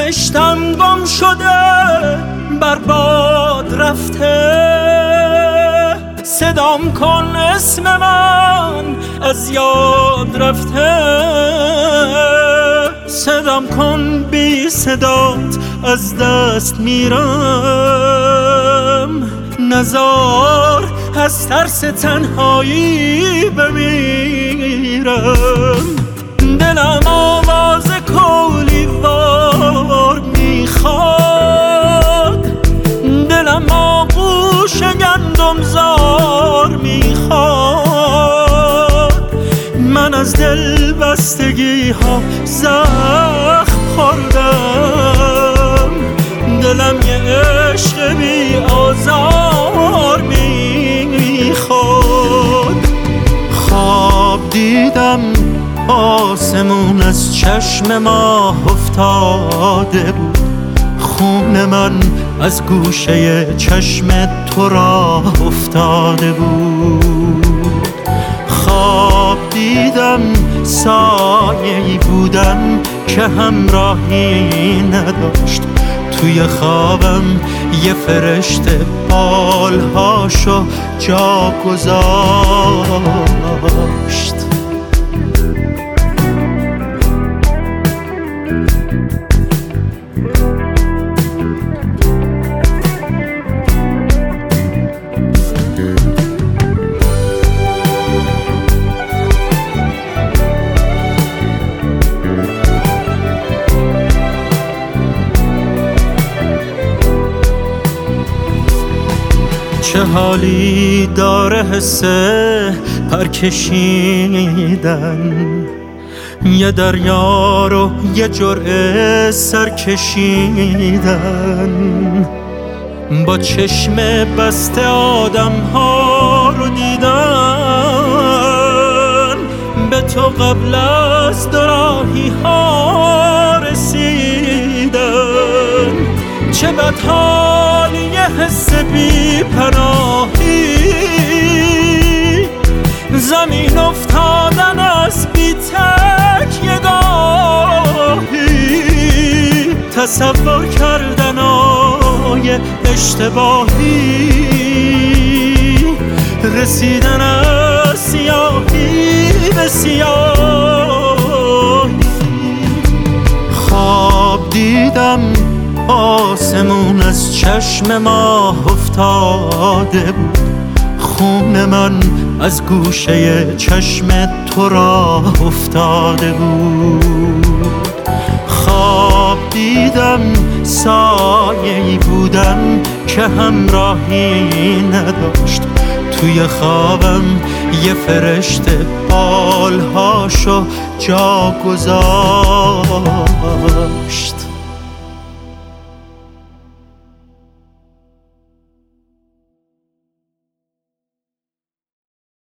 بهشتم گم شده، برباد رفته. صدام کن اسم من از یاد رفته، صدام کن بی صدات از دست میرم. نزار از ترس تنهایی بمیرم. دلم آواز کولی وار میخواد، دلم آغوش گندم زار میخواد. من از دل بستگی ها زخم خوردم، دلم یه عشق بی آزار میخواد. خواب دیدم آسمون از چشم ماه افتاده بود، خون من از گوشه چشم تو راه افتاده بود. خواب دیدم سایه‌ای بودم که همراهی نداشت، توی خوابم یه فرشته بالهاشو جا گذاشت. چه حالی داره حس پرکشیدن، یه دریا رو یه جرعه سر کشیدن. با چشم بسته آدم ها رو دیدن، به تو قبل از دوراهی ها رسیدن. چه بدحالی یه حس بی پناهی، زمین افتادن از بی تک یگاهی، تصور کردن آیه اشتباهی، رسیدن از سیاهی به سیاهی. خواب دیدم آسمون از چشم ماه افتاده بود، خون من از گوشه چشم تو راه افتاده بود. خواب دیدم سایه‌ای بودم که همراهی نداشت، توی خوابم یه فرشته بالهاشو جا گذاشت.